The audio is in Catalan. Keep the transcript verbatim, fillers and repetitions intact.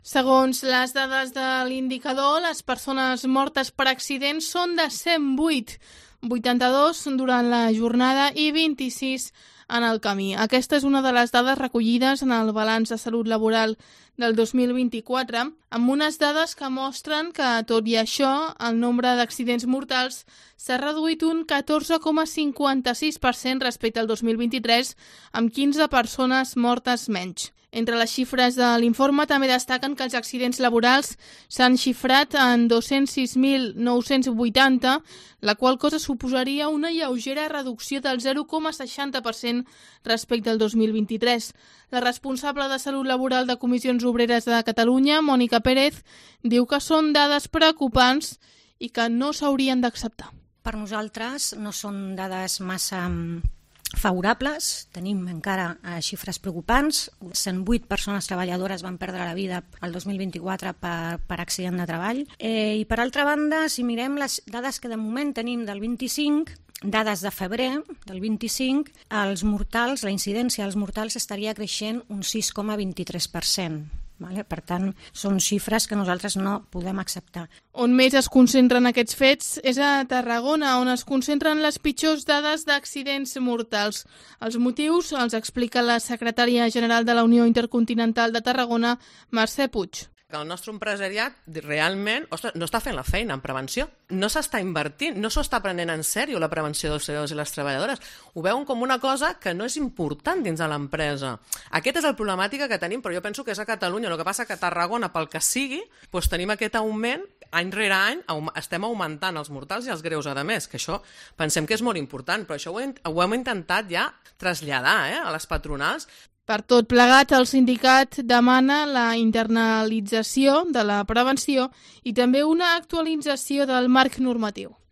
Segons les dades de l'indicador, les persones mortes per accidents són de cent vuit, vuitanta-dos durant la jornada i vint-i-sis en el camí. Aquesta és una de les dades recollides en el balanç de salut laboral del dos mil vint-i-quatre, amb unes dades que mostren que, tot i això, el nombre d'accidents mortals s'ha reduït un catorze coma cinquanta-sis per cent respecte al dos mil vint-i-tres, amb quinze persones mortes menys. Entre les xifres de l'informe també destaquen que els accidents laborals s'han xifrat en dos-cents sis mil nou-cents vuitanta, la qual cosa suposaria una lleugera reducció del zero coma seixanta per cent respecte al dos mil vint-i-tres. La responsable de Salut Laboral de Comissions Obreres de Catalunya, Mònica Pérez, diu que són dades preocupants i que no s'haurien d'acceptar. Per nosaltres no són dades massa favorables, tenim encara eh, xifres preocupants. cent vuit persones treballadores van perdre la vida el dos mil vint-i-quatre per, per accident de treball. Eh, I per altra banda, si mirem les dades que de moment tenim del vint-i-cinc, dades de febrer del vint-i-cinc, els mortals, la incidència dels mortals estaria creixent un sis coma vint-i-tres per cent. Vale? Per tant, són xifres que nosaltres no podem acceptar. On més es concentren aquests fets és a Tarragona, on es concentren les pitjors dades d'accidents mortals. Els motius els explica la secretària general de la Unió Intercontinental de Tarragona, Mercè Puig. Que el nostre empresariat realment ostres, no està fent la feina en prevenció, no s'està invertint, no s'ho està prenent en sèrio la prevenció dels treballadors i les treballadores. Ho veuen com una cosa que no és important dins de l'empresa. Aquesta és la problemàtica que tenim, però jo penso que és a Catalunya. El que passa que a Tarragona, pel que sigui, doncs tenim aquest augment, any rere any, estem augmentant els mortals i els greus, a més, que això pensem que és molt important, però això ho hem, ho hem intentat ja traslladar eh, a les patronals. Per tot plegat, el sindicat demana la internalització de la prevenció i també una actualització del marc normatiu.